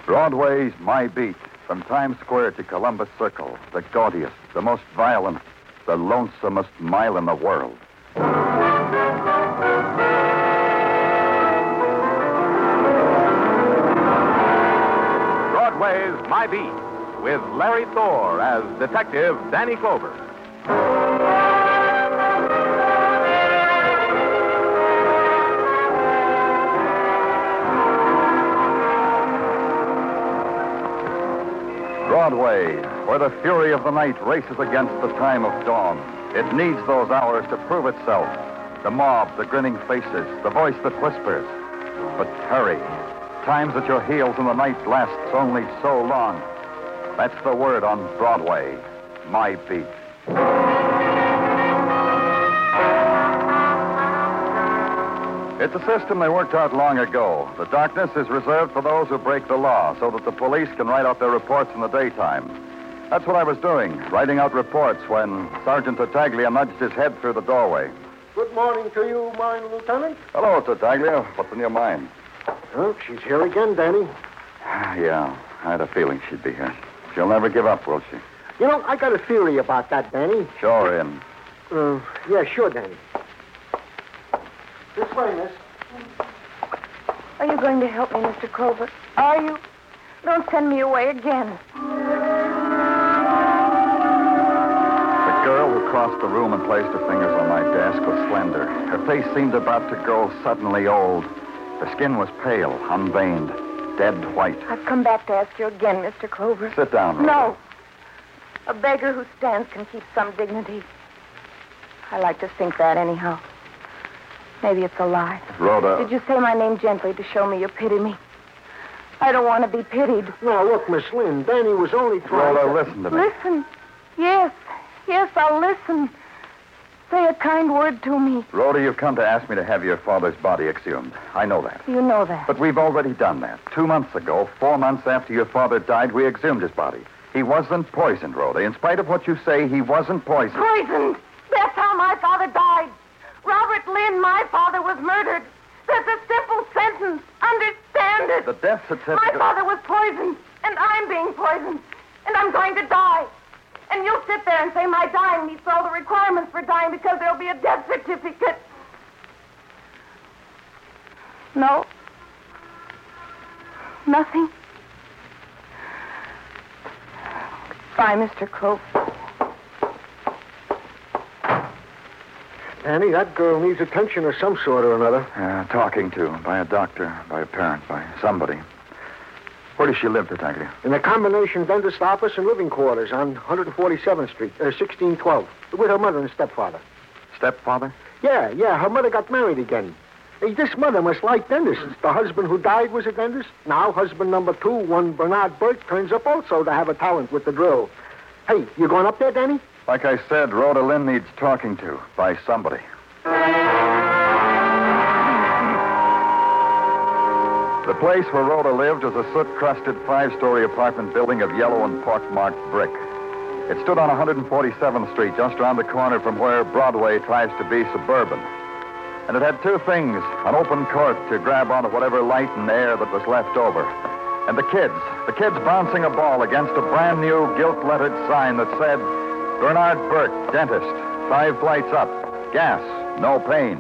Broadway's My Beat, from Times Square to Columbus Circle, the gaudiest, the most violent, the lonesomest mile in the world. Broadway's My Beat, with Larry Thor as Detective Danny Clover. Broadway, where the fury of the night races against the time of dawn. It needs those hours to prove itself. The mob, the grinning faces, the voice that whispers. But hurry. Times at your heels in the night lasts only so long. That's the word on Broadway. My Beat. It's a system they worked out long ago. The darkness is reserved for those who break the law so that the police can write out their reports in the daytime. That's what I was doing, writing out reports when Sergeant Tartaglia nudged his head through the doorway. Good morning to you, mine lieutenant. Hello, Tartaglia. What's in your mind? Oh, she's here again, Danny. Yeah, I had a feeling she'd be here. She'll never give up, will she? You know, I got a theory about that, Danny. Sure, in. Yeah, sure, Danny. This way, miss. Are you going to help me, Mr. Clover? Are you? Don't send me away again. The girl who crossed the room and placed her fingers on my desk was slender. Her face seemed about to grow suddenly old. Her skin was pale, unveined, dead white. I've come back to ask you again, Mr. Clover. Sit down, Rhoda. No. A beggar who stands can keep some dignity. I like to think that anyhow. Maybe it's a lie. Rhoda. Did you say my name gently to show me you pity me? I don't want to be pitied. No, look, Miss Lynn, Danny was only trying Rhoda, to... listen to me. Listen. Yes, I'll listen. Say a kind word to me. Rhoda, you've come to ask me to have your father's body exhumed. I know that. You know that. But we've already done that. 2 months ago, 4 months after your father died, we exhumed his body. He wasn't poisoned, Rhoda. In spite of what you say, he wasn't poisoned. Poisoned! That's how my father died. Robert Lynn, my father, was murdered. That's a simple sentence. Understand it. The death certificate... My father was poisoned, and I'm being poisoned, and I'm going to die. And you'll sit there and say my dying meets all the requirements for dying because there'll be a death certificate. No. Nothing. Bye, Mr. Clover. Danny, that girl needs attention of some sort or another. Talking to, by a doctor, by a parent, by somebody. Where does she live, Tartaglia? In a combination dentist office and living quarters on 147th Street, 1612, with her mother and stepfather. Stepfather? Yeah, her mother got married again. Hey, this mother must like dentists. The husband who died was a dentist. Now husband number 2, one Bernard Burke, turns up also to have a talent with the drill. Hey, you going up there, Danny? Like I said, Rhoda Lynn needs talking to by somebody. The place where Rhoda lived was a soot-crusted 5-story apartment building of yellow and pock-marked brick. It stood on 147th Street, just around the corner from where Broadway tries to be suburban. And it had 2 things, an open court to grab onto whatever light and air that was left over. And the kids bouncing a ball against a brand-new gilt-lettered sign that said, Bernard Burke, dentist, 5 flights up, gas, no pain.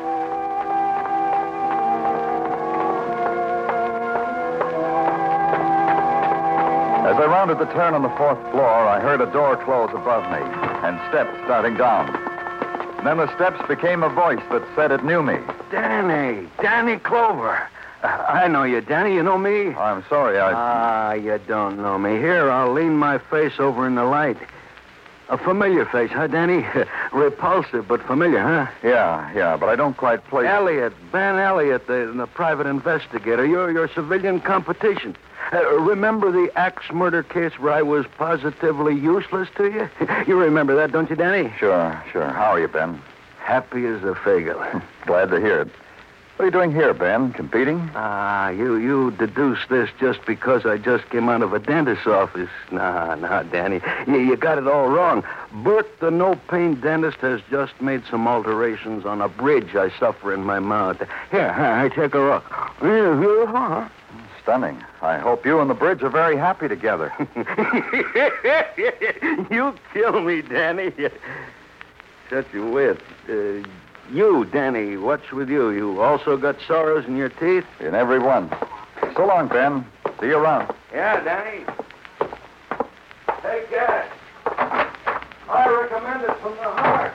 As I rounded the turn on the 4th floor, I heard a door close above me and steps starting down. And then the steps became a voice that said it knew me. Danny Clover. I know you, Danny. You know me? I'm sorry, you don't know me. Here, I'll lean my face over in the light. A familiar face, huh, Danny? Repulsive, but familiar, huh? Yeah, but I don't quite place... Ben Elliott, the private investigator. Your civilian competition. Remember the axe murder case where I was positively useless to you? You remember that, don't you, Danny? Sure. How are you, Ben? Happy as a fagel. Glad to hear it. What are you doing here, Ben? Competing? You deduced this just because I just came out of a dentist's office. Nah, Danny. You got it all wrong. Burke, the no-pain dentist, has just made some alterations on a bridge I suffer in my mouth. Here, I take a look. stunning. I hope you and the bridge are very happy together. You kill me, Danny. Such a wit. You, Danny, what's with you? You also got sorrows in your teeth? In every one. So long, Ben. See you around. Yeah, Danny. Take that. I recommend it from the heart.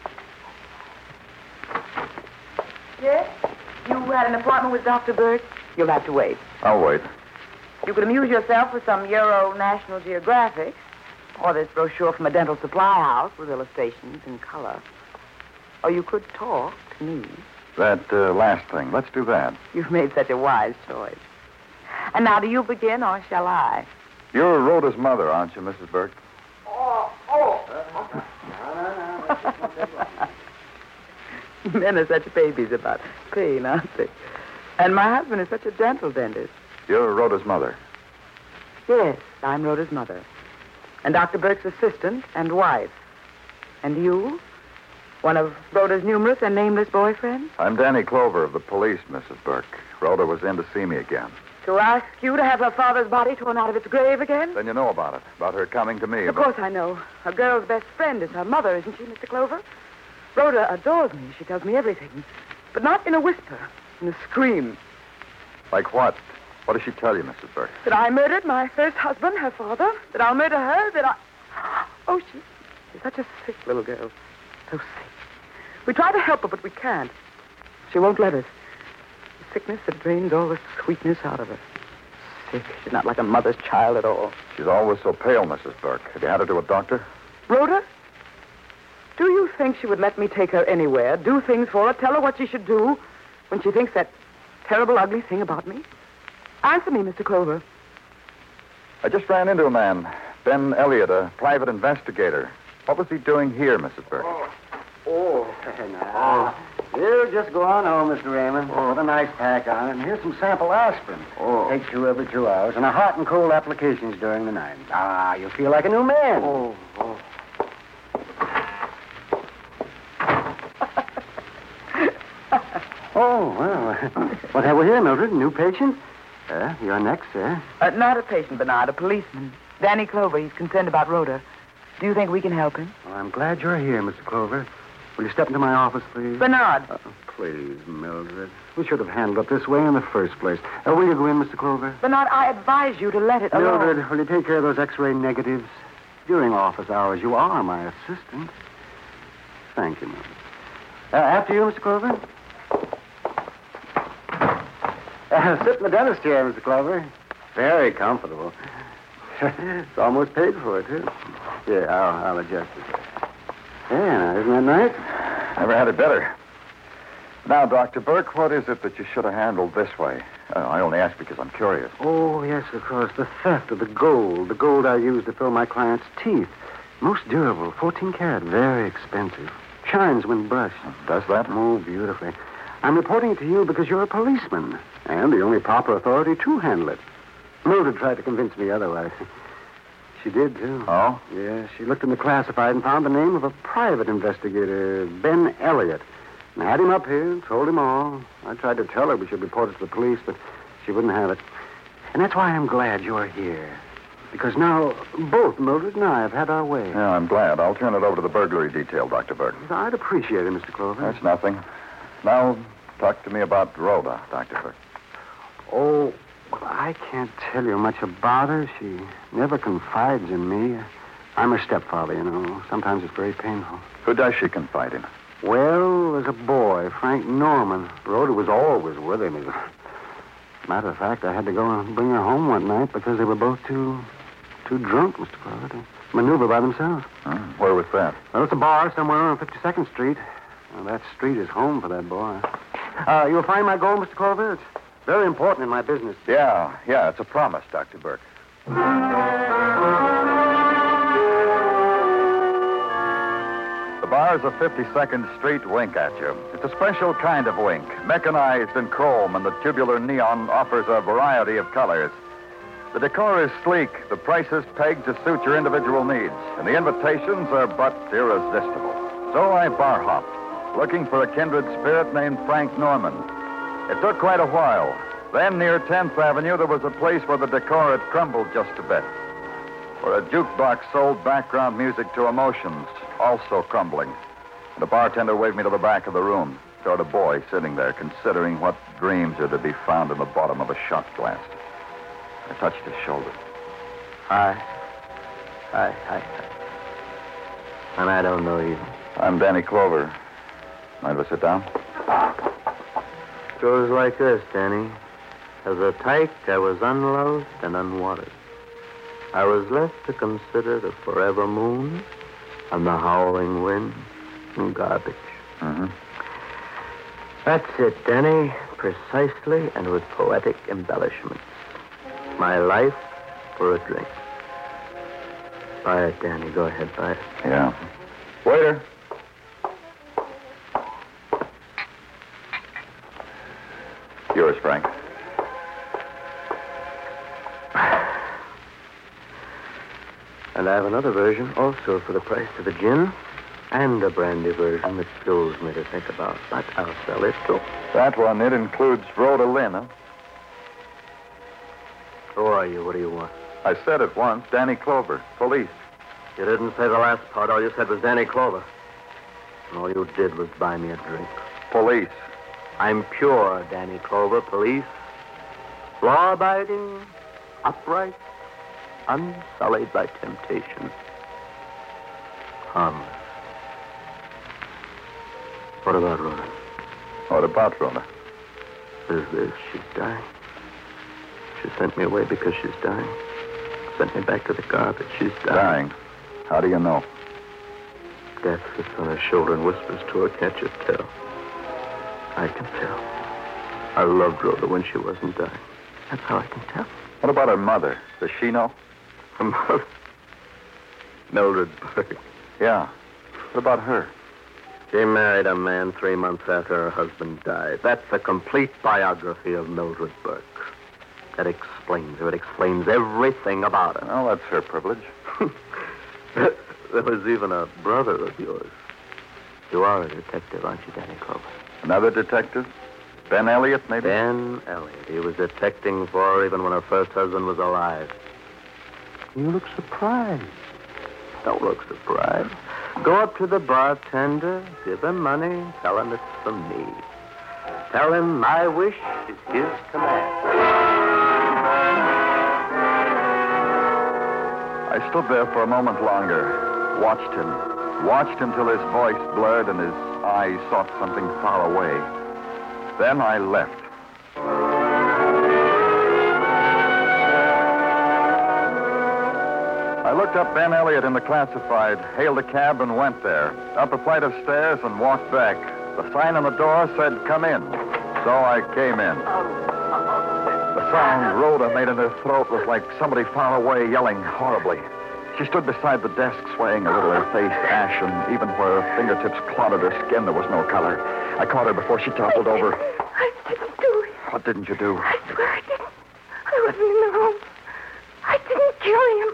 Yes? You had an appointment with Dr. Burke? You'll have to wait. I'll wait. You could amuse yourself with some Euro National Geographic, or this brochure from a dental supply house with illustrations in color. Or you could talk to me. That last thing. Let's do that. You've made such a wise choice. And now, do you begin, or shall I? You're Rhoda's mother, aren't you, Mrs. Burke? Men are such babies about pain, aren't they? And my husband is such a dental dentist. You're Rhoda's mother. Yes, I'm Rhoda's mother. And Dr. Burke's assistant and wife. And you? One of Rhoda's numerous and nameless boyfriends? I'm Danny Clover of the police, Mrs. Burke. Rhoda was in to see me again. To ask you to have her father's body torn out of its grave again? Then you know about it, about her coming to me. Of course I know. A girl's best friend is her mother, isn't she, Mr. Clover? Rhoda adores me. She tells me everything. But not in a whisper, in a scream. Like what? What does she tell you, Mrs. Burke? That I murdered my first husband, her father. That I'll murder her. That I... Oh, she's such a sick little girl. So sick. We try to help her, but we can't. She won't let us. The sickness that drains all the sweetness out of her. Sick. She's not like a mother's child at all. She's always so pale, Mrs. Burke. Have you had her to a doctor? Rhoda? Do you think she would let me take her anywhere, do things for her, tell her what she should do when she thinks that terrible, ugly thing about me? Answer me, Mr. Clover. I just ran into a man, Ben Elliott, a private investigator. What was he doing here, Mrs. Burke? Now. You just go on home, Mr. Raymond. Put a nice pack on it, and here's some sample aspirin. Take 2 every 2 hours, and a hot and cold applications during the night. You feel like a new man. Well. What have we here, Mildred? A new patient? You're next, sir. Not a patient, Bernard, a policeman. Danny Clover. He's concerned about Rhoda. Do you think we can help him? Well, I'm glad you're here, Mr. Clover. Will you step into my office, please? Bernard. Please, Mildred. We should have handled it this way in the first place. Will you go in, Mr. Clover? Bernard, I advise you to let it alone. Mildred, will you take care of those X-ray negatives? During office hours, you are my assistant. Thank you, Mildred. After you, Mr. Clover. Sit in the dentist chair, Mr. Clover. Very comfortable. It's almost paid for, too. Here, I'll adjust it. Yeah, isn't that nice? Never had it better. Now, Dr. Burke, what is it that you should have handled this way? I only ask because I'm curious. Oh, yes, of course. The theft of the gold. The gold I used to fill my client's teeth. Most durable, 14 karat, very expensive. Shines when brushed. Does that? Oh, beautifully. I'm reporting it to you because you're a policeman, and the only proper authority to handle it. Mildred tried to convince me otherwise. She did, too. Oh? Yeah, she looked in the classified and found the name of a private investigator, Ben Elliott. And I had him up here and told him all. I tried to tell her we should report it to the police, but she wouldn't have it. And that's why I'm glad you're here. Because now both Mildred and I have had our way. Yeah, I'm glad. I'll turn it over to the burglary detail, Dr. Burke. I'd appreciate it, Mr. Clover. That's nothing. Now, talk to me about Rhoda, Dr. Burke. Oh, I can't tell you much about her. She never confides in me. I'm her stepfather, you know. Sometimes it's very painful. Who does she confide in? Well, there's a boy, Frank Norman. Rhoda was always with him. Matter of fact, I had to go and bring her home one night because they were both too drunk, Mr. Clover, to maneuver by themselves. Where was that? Well, it's a bar somewhere on 52nd Street. Well, that street is home for that boy. You'll find my gold, Mr. Clover. It's very important in my business. Yeah, it's a promise, Dr. Burke. The bars of 52nd Street wink at you. It's a special kind of wink, mechanized in chrome, and the tubular neon offers a variety of colors. The decor is sleek, the prices pegged to suit your individual needs, and the invitations are but irresistible. So I bar hopped, looking for a kindred spirit named Frank Norman. It took quite a while, Then, near 10th Avenue, there was a place where the decor had crumbled just a bit, where a jukebox sold background music to emotions, also crumbling. And the bartender waved me to the back of the room, toward a boy sitting there, considering what dreams are to be found in the bottom of a shot glass. I touched his shoulder. Hi. And I don't know you. I'm Danny Clover. Mind if I sit down? Goes like this, Danny. As a tyke, I was unloved and unwanted. I was left to consider the forever moon and the howling wind and garbage. Mm-hmm. That's it, Danny. Precisely and with poetic embellishments. My life for a drink. Buy it, Danny. Go ahead, buy it. Yeah. Waiter. Yours, Frank. And I have another version also for the price of a gin, and a brandy version that kills me to think about. But I'll sell it too. That one, it includes Rhoda Lynn, huh? Who are you? What do you want? I said it once, Danny Clover, police. You didn't say the last part. All you said was Danny Clover. And all you did was buy me a drink. Police. I'm pure, Danny Clover, police. Law-abiding, upright, unsullied by temptation. Harmless. What about Rhoda? What about Rhoda? Is this? She's dying. She sent me away because she's dying. Sent me back to the car, but she's dying. Dying? How do you know? Death sits on her shoulder and whispers to her, can't you tell? I can tell. I loved Rhoda when she wasn't dying. That's how I can tell. What about her mother? Does she know? Her mother? Mildred Burke. Yeah. What about her? She married a man 3 months after her husband died. That's a complete biography of Mildred Burke. That explains her. It explains everything about her. Well, that's her privilege. There was even a brother of yours. You are a detective, aren't you, Danny Clover? Another detective? Ben Elliott, maybe? Ben Elliott. He was detecting for her even when her first husband was alive. You look surprised. Don't look surprised. Go up to the bartender, give him money, tell him it's from me. Tell him my wish is his command. I stood there for a moment longer, watched him till his voice blurred and his eyes sought something far away. Then I left. I looked up Ben Elliott in the classified, hailed a cab and went there. Up a flight of stairs and walked back. The sign on the door said, "Come in." So I came in. The sound Rhoda made in her throat was like somebody far away yelling horribly. She stood beside the desk, swaying a little, her face ashen. Even where her fingertips clotted her skin, there was no color. I caught her before she toppled over. I didn't do it. What didn't you do? I swear I didn't. I wasn't in the room. I didn't kill him.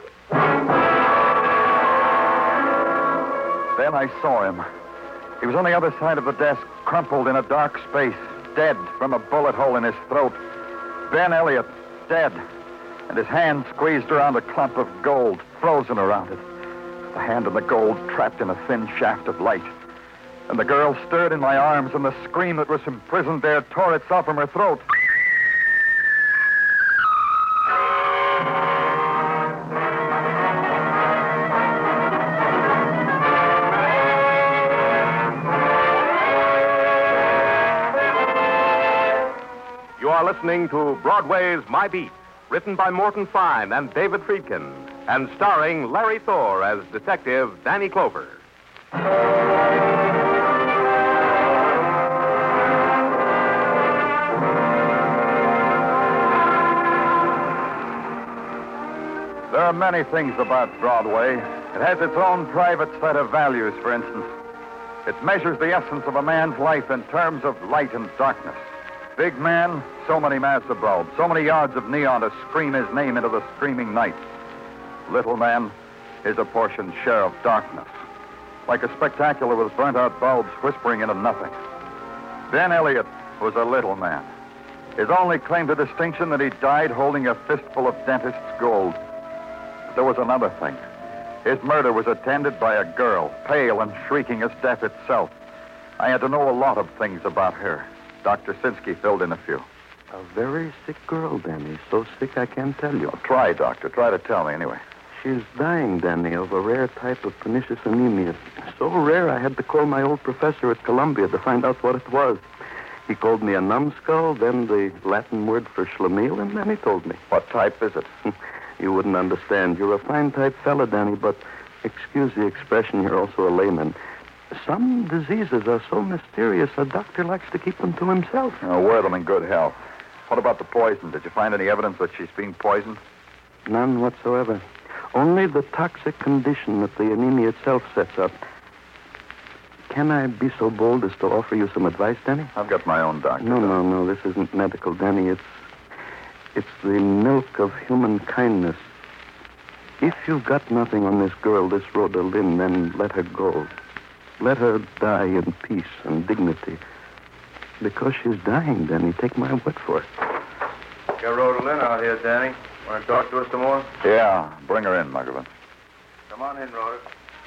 Then I saw him. He was on the other side of the desk, crumpled in a dark space, dead from a bullet hole in his throat. Ben Elliott, dead. And his hand squeezed around a clump of gold, frozen around it. The hand and the gold trapped in a thin shaft of light. And the girl stirred in my arms, and the scream that was imprisoned there tore itself from her throat. You are listening to Broadway's My Beat, written by Morton Fine and David Friedkin, and starring Larry Thor as Detective Danny Clover. There are many things about Broadway. It has its own private set of values, for instance. It measures the essence of a man's life in terms of light and darkness. Big man, so many massive bulbs, so many yards of neon to scream his name into the screaming night. Little man, his apportioned share of darkness. Like a spectacular with burnt-out bulbs whispering into nothing. Ben Elliott was a little man. His only claim to distinction that he died holding a fistful of dentist's gold. But there was another thing. His murder was attended by a girl, pale and shrieking as death itself. I had to know a lot of things about her. Dr. Sinsky filled in a few. A very sick girl, Danny. So sick I can't tell you. Well, try, Doctor. Try to tell me anyway. She's dying, Danny, of a rare type of pernicious anemia. So rare I had to call my old professor at Columbia to find out what it was. He called me a numbskull, then the Latin word for schlemiel, and then he told me. What type is it? You wouldn't understand. You're a fine-type fella, Danny, but excuse the expression, you're also a layman. Some diseases are so mysterious, a doctor likes to keep them to himself. Wear them in good health. What about the poison? Did you find any evidence that she's being poisoned? None whatsoever. Only the toxic condition that the anemia itself sets up. Can I be so bold as to offer you some advice, Danny? I've got my own doctor. No. This isn't medical, Danny. It's the milk of human kindness. If you've got nothing on this girl, this Rhoda Lynn, then let her go. Let her die in peace and dignity. Because she's dying, Danny. Take my word for it. Got Rhoda Lynn out here, Danny. Want to talk to us some more? Yeah, bring her in, Muggavan. Come on in, Rhoda.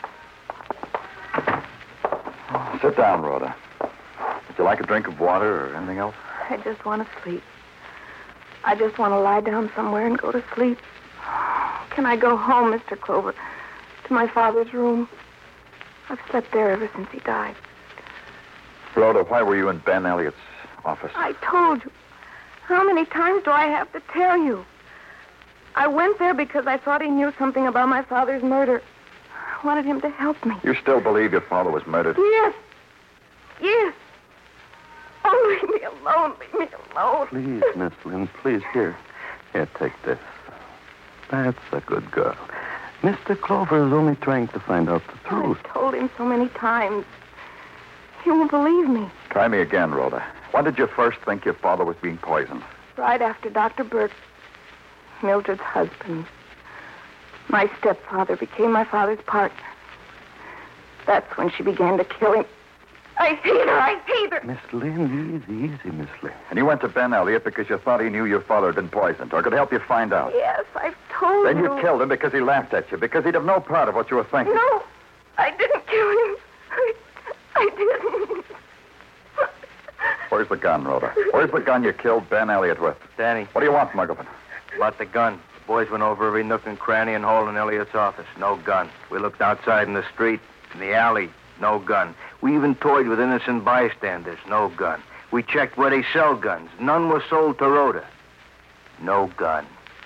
Sit down, Rhoda. Would you like a drink of water or anything else? I just want to sleep. I just want to lie down somewhere and go to sleep. Can I go home, Mr. Clover, to my father's room? I've slept there ever since he died. Rhoda, why were you in Ben Elliott's office? I told you. How many times do I have to tell you? I went there because I thought he knew something about my father's murder. I wanted him to help me. You still believe your father was murdered? Yes. Yes. Oh, leave me alone. Leave me alone. Please, Miss Lynn, please. Here, take this. That's a good girl. Mr. Clover is only trying to find out the truth. I've told him so many times. He won't believe me. Try me again, Rhoda. When did you first think your father was being poisoned? Right after Dr. Burke, Mildred's husband. My stepfather became my father's partner. That's when she began to kill him. I hate her. I hate her. Miss Lynn, easy, Miss Lynn. And you went to Ben Elliott because you thought he knew your father had been poisoned or could help you find out. Yes, I've told Then you. you killed him because he laughed at you, because he'd have no part of what you were thinking. No, I didn't kill him. I didn't. Where's the gun, Rhoda? Where's the gun you killed Ben Elliott with? Danny, What do you want, Muggavan? about the gun. The boys went over every nook and cranny and hole in Elliott's office. No gun. We looked outside in the street, in the alley. No gun. We even toyed with innocent bystanders. No gun. We checked where they sell guns. None were sold to Rhoda. No gun.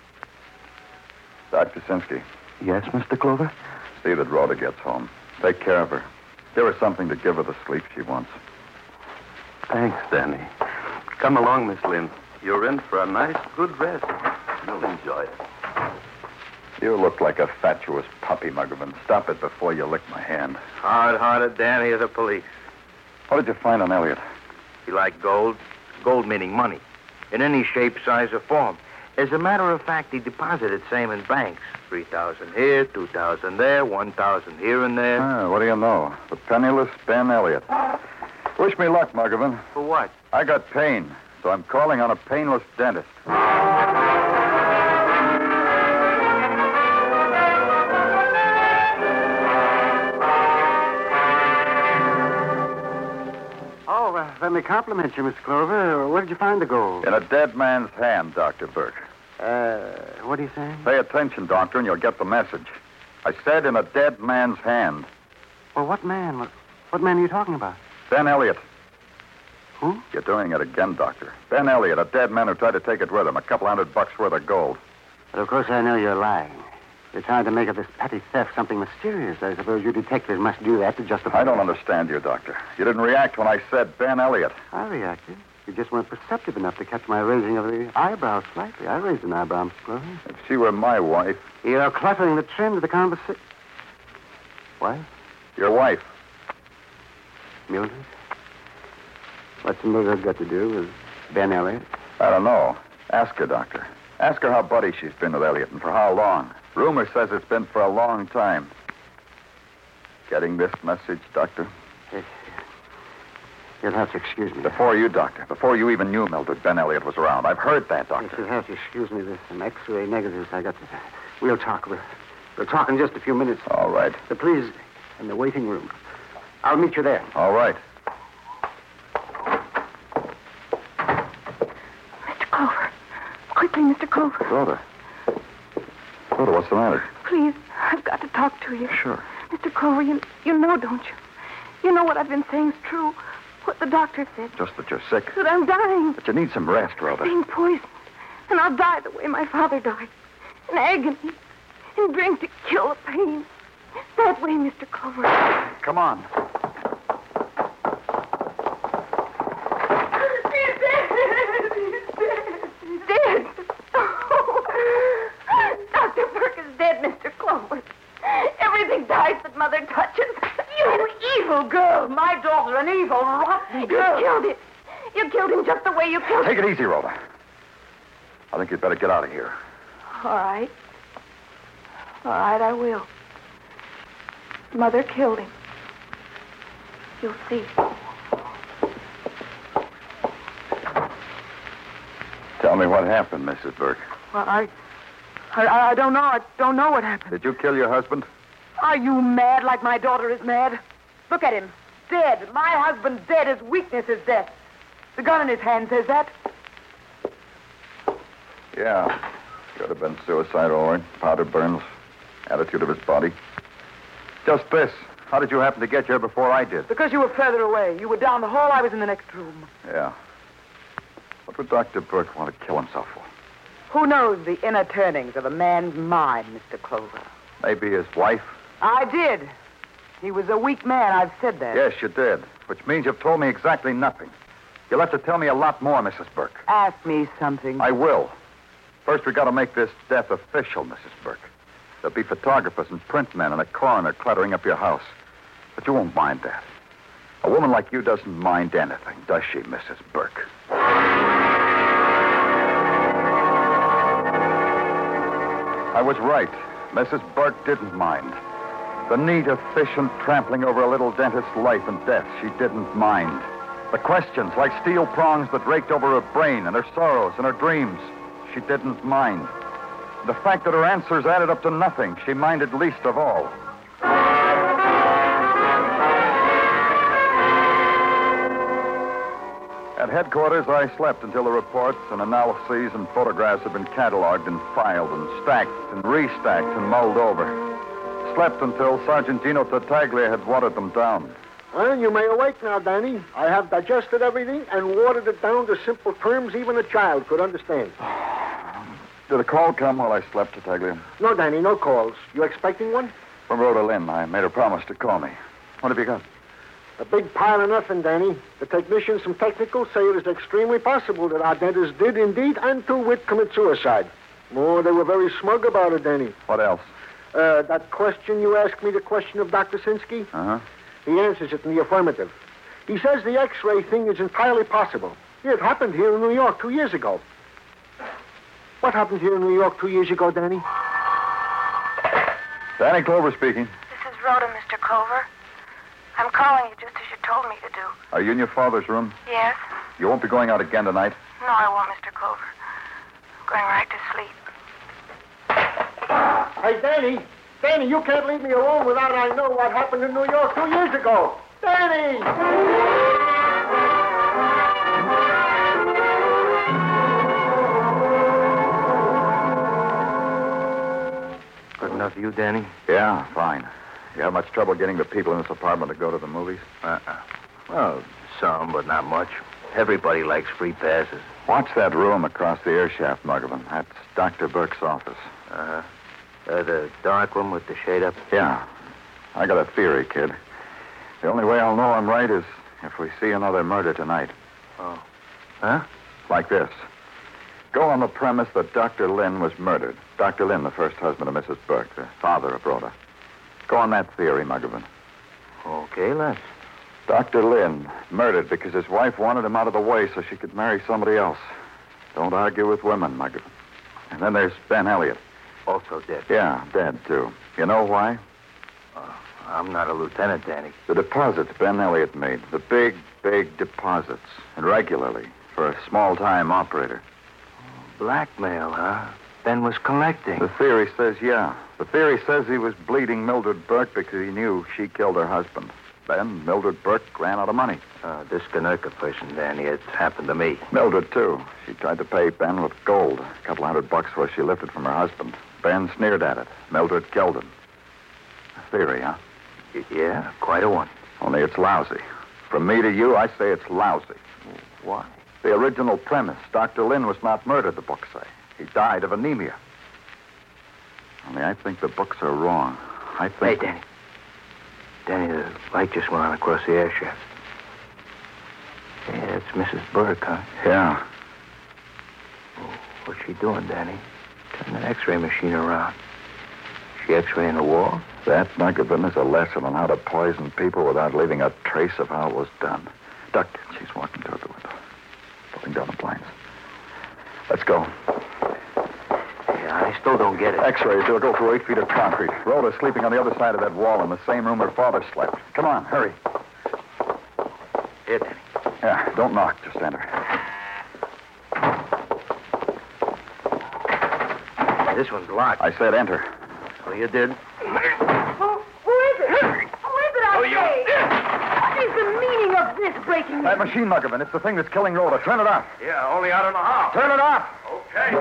Dr. Sinsky, Yes, Mr. Clover? see that Rhoda gets home. Take care of her. Give her something to give her the sleep she wants. Thanks, Danny. Come along, Miss Lynn. You're in for a nice, good rest. You'll enjoy it. You look like a fatuous puppy, Muggavan. Stop it before you lick my hand. Hard-hearted Danny of the police. What did you find on Elliott? He liked gold. Gold meaning money. In any shape, size, or form. As a matter of fact, he deposited same in banks. 3,000 here, 2,000 there, 1,000 here and there. What do you know? The penniless Ben Elliott. Wish me luck, Muggavan. For what? I got pain, so I'm calling on a painless dentist. Let me compliment you, Miss Clover. Where did you find the gold? In a dead man's hand, Dr. Burke. What are you saying? Pay attention, Doctor, and you'll get the message. I said in a dead man's hand. Well, what man? What man are you talking about? Ben Elliott. Who? You're doing it again, Doctor. Ben Elliott, a dead man who tried to take it with him. A couple $100 worth of gold. But of course I know you're lying. You're trying to make of this petty theft something mysterious. I suppose you detectives must do that to justify... I don't understand you, Doctor. You didn't react when I said Ben Elliott. I reacted. You just weren't perceptive enough to catch my raising of the eyebrows slightly. I raised an eyebrow, Mr. Clover. If she were my wife... You're cluttering the trim to the conversation. What? Your wife. Mildred? What's Mildred got to do with Ben Elliott? I don't know. Ask her, Doctor. Ask her how buddy she's been with Elliott and for how long. Rumor says it's been for a long time. Getting this message, Doctor? Yes. You'll have to excuse me. Before you, Doctor. Before you even knew Mildred, Ben Elliott was around. I've heard that, Yes, Doctor. you'll have to excuse me. There's some X-ray negatives I got to... We'll talk. We'll talk in just a few minutes. All right. Please, in the waiting room. I'll meet you there. All right. Mr. Clover. Quickly, Mr. Clover. Rhoda. Rhoda, what's the matter? Please, I've got to talk to you. Sure. Mr. Clover, you know, don't you? You know what I've been saying is true. What the doctor said. Just that you're sick. That I'm dying. But you need some rest, Rhoda. Being poisoned. And I'll die the way my father died. In agony. In drink to kill the pain. That way, Mr. Clover. Come on. He's dead. He's dead. He's dead. Oh. Dr. Burke is dead, Mr. Clover. Everything dies that Mother touches. You evil girl. My dog's an evil, rotten girl. You killed him. You killed him just the way you killed him. Take it easy, Rhoda. I think you'd better get out of here. All right. All right, I will. Mother killed him. You'll see. Tell me what happened, Mrs. Burke. Well, I don't know. I don't know what happened. Did you kill your husband? Are you mad like my daughter is mad? Look at him. Dead. My husband's dead. His weakness is death. The gun in his hand says that. Yeah. Could have been suicide, all right. Powder burns. Attitude of his body. Just this. How did you happen to get here before I did? Because you were further away. You were down the hall. I was in the next room. Yeah. What would Dr. Burke want to kill himself for? Who knows the inner turnings of a man's mind, Mr. Clover? Maybe his wife? I did. He was a weak man. I've said that. Yes, you did. Which means you've told me exactly nothing. You'll have to tell me a lot more, Mrs. Burke. Ask me something. I will. First, we got to make this death official, Mrs. Burke. There'll be photographers and print men and a coroner cluttering up your house. But you won't mind that. A woman like you doesn't mind anything, does she, Mrs. Burke? I was right. Mrs. Burke didn't mind. The neat, efficient trampling over a little dentist's life and death, she didn't mind. The questions, like steel prongs that raked over her brain and her sorrows and her dreams, she didn't mind. The fact that her answers added up to nothing, she minded least of all. At headquarters, I slept until the reports and analyses and photographs had been cataloged and filed and stacked and restacked and mulled over. Slept until Sergeant Gino Tartaglia had watered them down. Well, you may awake now, Danny. I have digested everything and watered it down to simple terms even a child could understand. Did a call come while I slept, Tartaglia? No, Danny, no calls. You expecting one? From Rhoda Lynn. I made her promise to call me. What have you got? A big pile of nothing, Danny. The technicians from Technical say it is extremely possible that our dentist did indeed and to wit commit suicide. Oh, they were very smug about it, Danny. What else? That question you asked me, the question of Dr. Sinsky? Uh-huh. He answers it in the affirmative. He says the X-ray thing is entirely possible. It happened here in New York 2 years ago. What happened here in New York 2 years ago, Danny? Danny Clover speaking. This is Rhoda, Mr. Clover. I'm calling you just as you told me to do. Are you in your father's room? Yes? You won't be going out again tonight? No, I won't, Mr. Clover. I'm going right to sleep. Hey, Danny. Danny, you can't leave me alone without I know what happened in New York 2 years ago. Danny! Good enough for you, Danny? Yeah, fine. You have much trouble getting the people in this apartment to go to the movies? Well, some, but not much. Everybody likes free passes. Watch that room across the air shaft, Muggavan. That's Dr. Burke's office. Uh-huh. The dark room with the shade up? Yeah. I got a theory, kid. The only way I'll know I'm right is if we see another murder tonight. Oh. Huh? Like this. Go on the premise that Dr. Lynn was murdered. Dr. Lynn, the first husband of Mrs. Burke, the father of Rhoda. Go on that theory, Muggavan. Okay, let's. Dr. Lynn murdered because his wife wanted him out of the way so she could marry somebody else. Don't argue with women, Muggavan. And then there's Ben Elliott. Also dead. Yeah, dead, too. You know why? I'm not a lieutenant, Danny. The deposits Ben Elliott made. The big, Big deposits, and regularly, for a small-time operator. Blackmail, huh? Ben was collecting. The theory says, yeah. The theory says he was bleeding Mildred Burke because he knew she killed her husband. Then Mildred Burke ran out of money. This Kanuka person, Danny, it's happened to me. Mildred, too. She tried to pay Ben with gold. A couple $100 for what she lifted from her husband. Ben sneered at it. Mildred killed him. A theory, huh? Yeah, quite a one. Only it's lousy. From me to you, I say it's lousy. Why? The original premise. Dr. Lynn was not murdered, the books say. He died of anemia. Only I think the books are wrong. I think... Hey, Danny. Danny, the light just went on across the air shaft. Yeah, it's Mrs. Burke, huh? Yeah. Oh, what's she doing, Danny? Turn that X-ray machine around. She X-raying the wall? That, Muggavan, is a lesson on how to poison people without leaving a trace of how it was done. Duck, she's walking toward the window. Pulling down the blinds. Let's go. Yeah, I still don't get it. X-rays, they'll go through 8 feet of concrete. Rhoda's sleeping on the other side of that wall in the same room her father slept. Come on, hurry. Here, Danny. Yeah, don't knock. Just enter. Hey, this one's locked. I said enter. So you did? Who is it? Who is it, I say? What is the meaning of this breaking in? That machine, Muggavan, it's the thing that's killing Rhoda. Turn it off. Yeah, only I don't know how. Turn it off. Okay.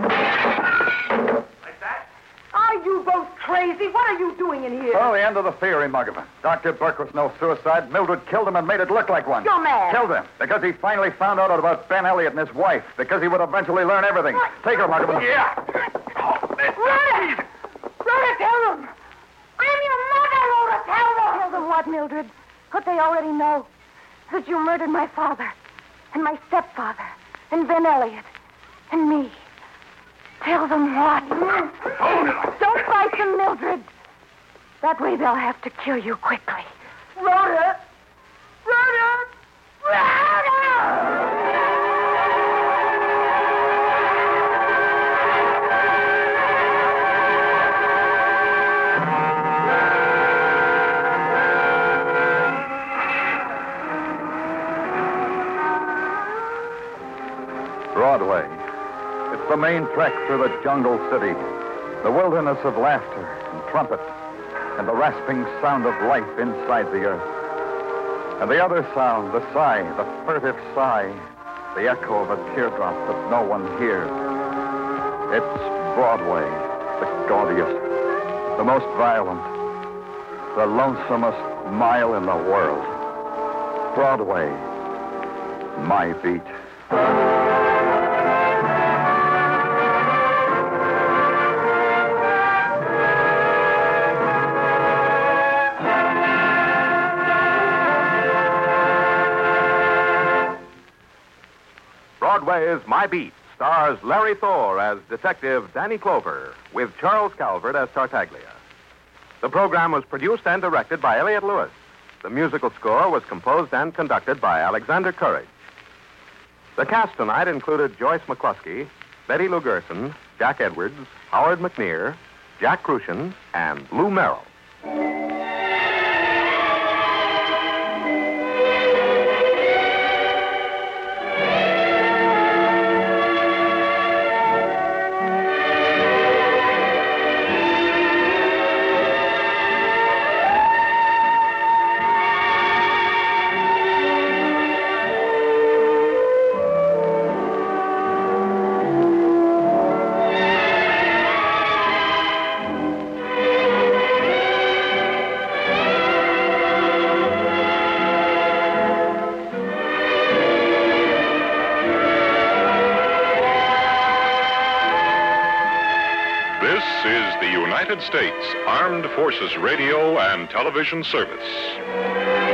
Like that? Are you both crazy? What are you doing in here? Oh, the end of the theory, Muggavan. Dr. Burke was no suicide. Mildred killed him and made it look like one. You're mad. Killed him because he finally found out about Ben Elliott and his wife. Because he would eventually learn everything. What? Take her, Muggavan. Yeah. Rhoda! Rhoda, tell them! I'm your mother, Rhoda, tell them! Tell them what, Mildred? What they already know. That you murdered my father, and my stepfather, and Ben Elliott, and me. Tell them what? Don't fight them, Mildred. That way they'll have to kill you quickly. Rhoda! Rhoda! Rhoda! Broadway. It's the main trek through the jungle city, the wilderness of laughter and trumpet, and the rasping sound of life inside the earth. And the other sound, the sigh, the furtive sigh, the echo of a teardrop that no one hears. It's Broadway, the gaudiest, the most violent, the lonesomest mile in the world. Broadway, my beat. Broadway's My Beat stars Larry Thor as Detective Danny Clover, with Charles Calvert as Tartaglia. The program was produced and directed by Elliott Lewis. The musical score was composed and conducted by Alexander Courage. The cast tonight included Joyce McCluskey, Betty Lou Gerson, Jack Edwards, Howard McNear, Jack Crucian, and Lou Merrill. United States Armed Forces Radio and Television Service.